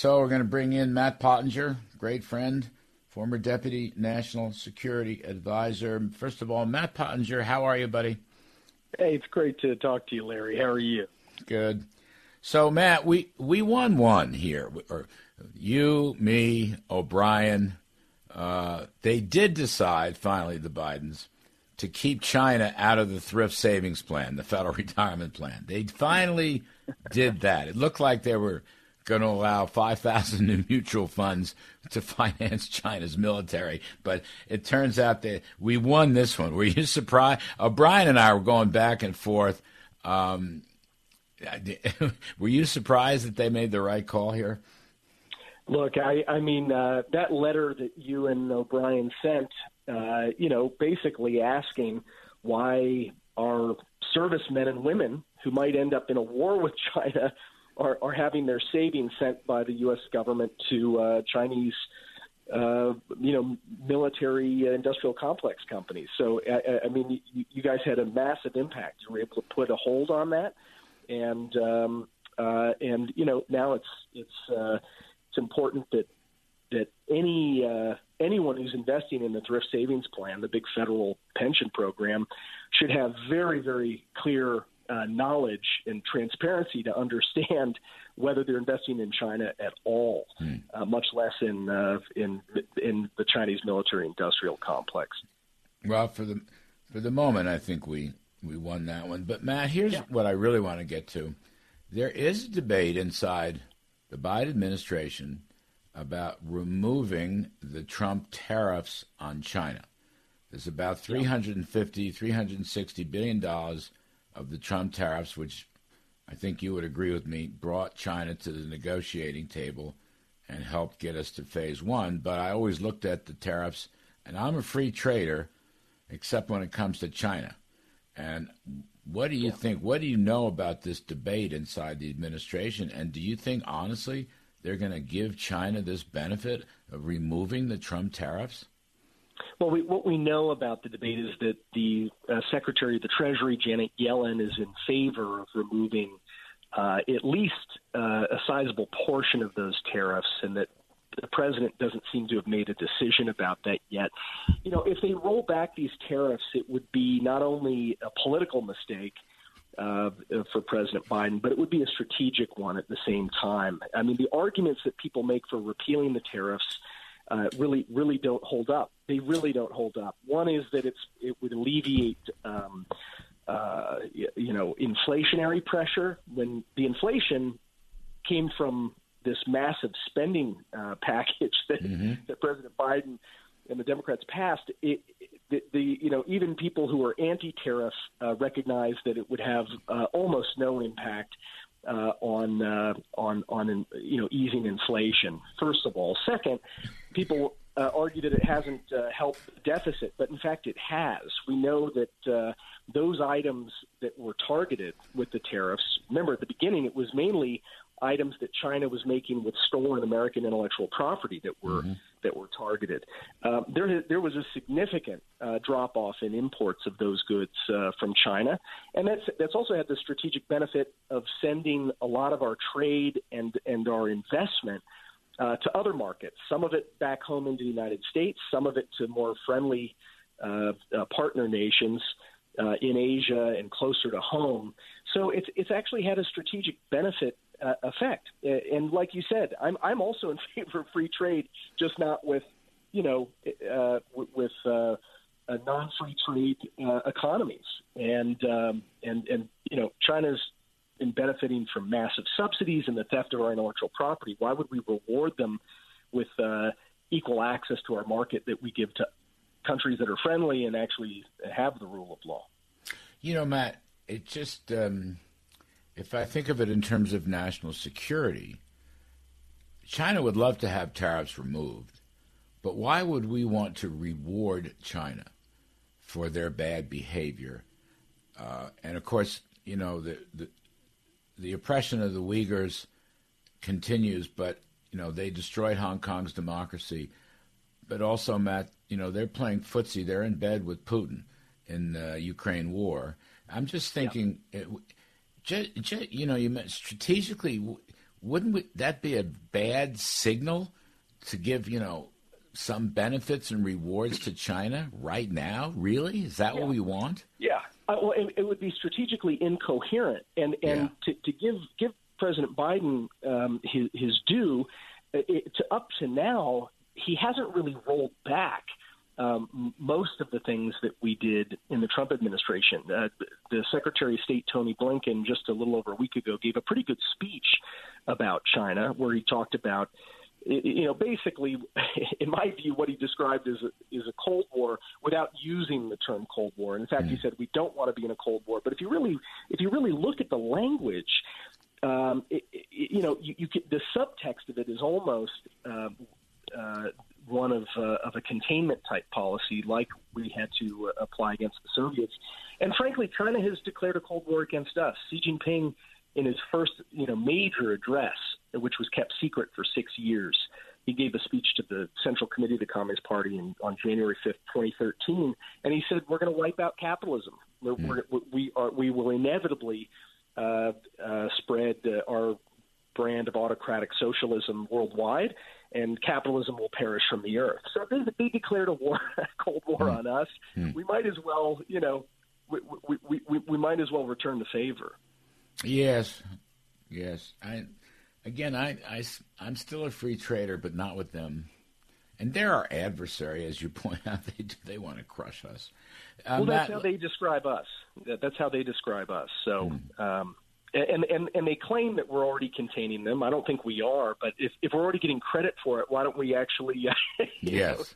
So we're going to bring in Matt Pottinger, great friend, former Deputy National Security Advisor. First of all, Matt Pottinger, how are you, buddy? Hey, it's great to talk to you, Larry. How are you? Good. So, Matt, we won one here. Or you, me, O'Brien. They did decide, finally, the Bidens, to keep China out of the thrift savings plan, the federal retirement plan. They finally did that. It looked like they were going to allow 5,000 new mutual funds to finance China's military. But it turns out that we won this one. Were you surprised? O'Brien and I were going back and forth. Were you surprised that they made the right call here? Look, I mean, that letter that you and O'Brien sent, basically asking why our servicemen and women who might end up in a war with China are having their savings sent by the U.S. government to Chinese, military industrial complex companies. So, I mean, you guys had a massive impact. You were able to put a hold on that, and now it's important that anyone who's investing in the thrift savings plan, the big federal pension program, should have very, very clear knowledge and transparency to understand whether they're investing in China at all, much less in the Chinese military-industrial complex. Well, for the moment, I think we won that one. But Matt, here's what I really want to get to. There is a debate inside the Biden administration about removing the Trump tariffs on China. There's about $360 billion of the Trump tariffs, which I think you would agree with me, brought China to the negotiating table and helped get us to phase one. But I always looked at the tariffs, and I'm a free trader, except when it comes to China. And what do you think? What do you know about this debate inside the administration? And do you think, honestly, they're going to give China this benefit of removing the Trump tariffs? Well, what we know about the debate is that the Secretary of the Treasury, Janet Yellen, is in favor of removing at least a sizable portion of those tariffs, and that the president doesn't seem to have made a decision about that yet. You know, if they roll back these tariffs, it would be not only a political mistake for President Biden, but it would be a strategic one at the same time. I mean, the arguments that people make for repealing the tariffs really don't hold up. They really don't hold up. One is that it would alleviate, inflationary pressure when the inflation came from this massive spending package that President Biden and the Democrats passed. Even people who are anti-tariff recognize that it would have almost no impact on easing inflation. First of all, second, people argue that it hasn't helped the deficit, but in fact it has. We know that those items that were targeted with the tariffs. Remember, at the beginning, it was mainly items that China was making with stolen American intellectual property that were targeted. There was a significant drop off in imports of those goods from China, and that's also had the strategic benefit of sending a lot of our trade and our investment to other markets. Some of it back home into the United States, some of it to more friendly partner nations in Asia and closer to home. So it's actually had a strategic benefit effect. And like you said, I'm also in favor of free trade, just not with non-free trade economies. And China's been benefiting from massive subsidies and the theft of our intellectual property. Why would we reward them with equal access to our market that we give to countries that are friendly and actually have the rule of law? You know, Matt, it just if I think of it in terms of national security, China would love to have tariffs removed, but why would we want to reward China for their bad behavior? And of course, you know, the oppression of the Uyghurs continues, but you know they destroyed Hong Kong's democracy. But also, Matt, you know they're playing footsie. They're in bed with Putin in the Ukraine war. I'm just thinking, you know, you meant strategically, wouldn't that be a bad signal to give, some benefits and rewards to China right now? Really? Is that what we want? Yeah. Well, it would be strategically incoherent. And to give President Biden his due, up to now, he hasn't really rolled back most of the things that we did in the Trump administration. The Secretary of State, Tony Blinken, just a little over a week ago, gave a pretty good speech about China where he talked about, basically, in my view, what he described is a Cold War without using the term Cold War. In fact, he said we don't want to be in a Cold War. But if you really look at the language, you could, the subtext of it is almost one of a containment type policy, like we had to apply against the Soviets. And frankly, China has declared a Cold War against us. Xi Jinping, in his first major address, which was kept secret for 6 years, he gave a speech to the Central Committee of the Communist Party on January 5th, 2013, and he said, "We're going to wipe out capitalism. We will inevitably spread our brand of autocratic socialism worldwide, and capitalism will perish from the earth." So they declared a Cold War on us. We might as well, we might as well return the favor. Yes. I'm still a free trader, but not with them. And they're our adversary, as you point out. They want to crush us. Well, that's how they describe us. That's how they describe us. So, and they claim that we're already containing them. I don't think we are. But if we're already getting credit for it, why don't we actually do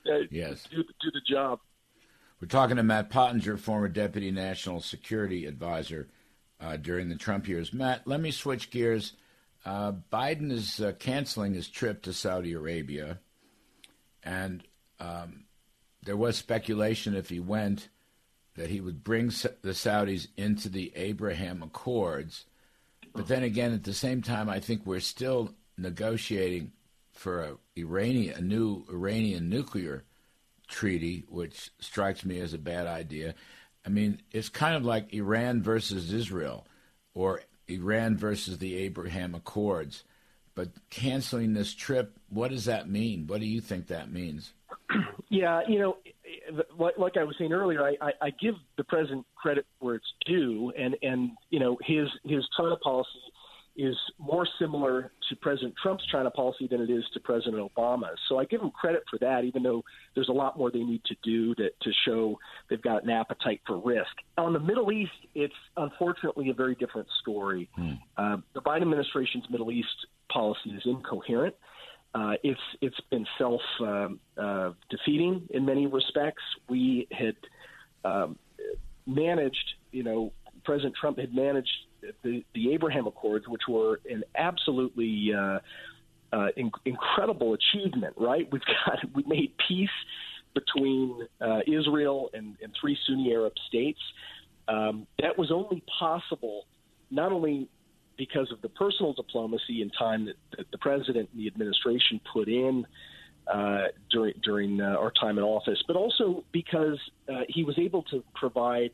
the job? We're talking to Matt Pottinger, former Deputy National Security Advisor during the Trump years. Matt, let me switch gears. Biden is canceling his trip to Saudi Arabia, and there was speculation if he went that he would bring the Saudis into the Abraham Accords. But then again, at the same time, I think we're still negotiating for a new Iranian nuclear treaty, which strikes me as a bad idea. I mean, it's kind of like Iran versus Israel or Iran versus the Abraham Accords. But canceling this trip, what does that mean? What do you think that means? Yeah, like I was saying earlier, I give the president credit where it's due, and his China policy is more similar to President Trump's China policy than it is to President Obama's. So I give him credit for that, even though there's a lot more they need to do to show they've got an appetite for risk. On the Middle East, it's unfortunately a very different story. The Biden administration's Middle East policy is incoherent. It's been self-defeating in many respects. We had managed, President Trump had managed the Abraham Accords, which were an absolutely incredible achievement, right? We made peace between Israel and 3 Sunni Arab states. That was only possible not only because of the personal diplomacy and time that the president and the administration put in during our time in office, but also because he was able to provide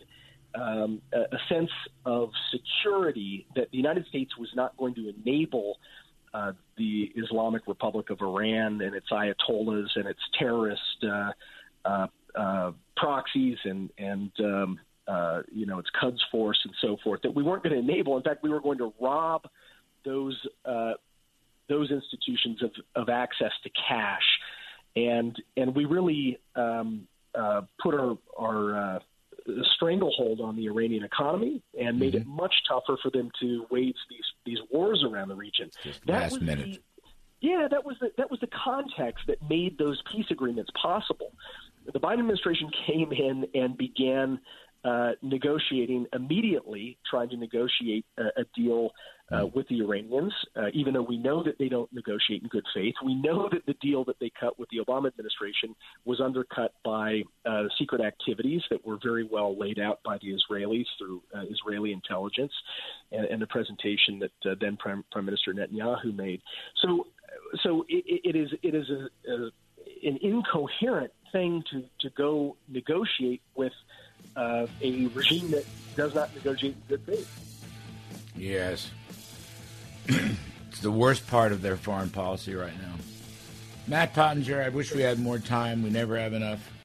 a sense of security that the United States was not going to enable the Islamic Republic of Iran and its ayatollahs and its terrorist proxies and its Quds Force and so forth, that we weren't going to enable. In fact, we were going to rob those institutions of access to cash, and we really put our stranglehold on the Iranian economy and made it much tougher for them to wage these wars around the region. Just last minute. That was the context that made those peace agreements possible. The Biden administration came in and began negotiating immediately, trying to negotiate a deal with the Iranians, even though we know that they don't negotiate in good faith. We know that the deal that they cut with the Obama administration was undercut by secret activities that were very well laid out by the Israelis through Israeli intelligence and the presentation that then Prime Minister Netanyahu made. So it is an incoherent thing to go negotiate with a regime that does not negotiate in good faith. Yes. It's the worst part of their foreign policy right now. Matt Pottinger, I wish we had more time. We never have enough.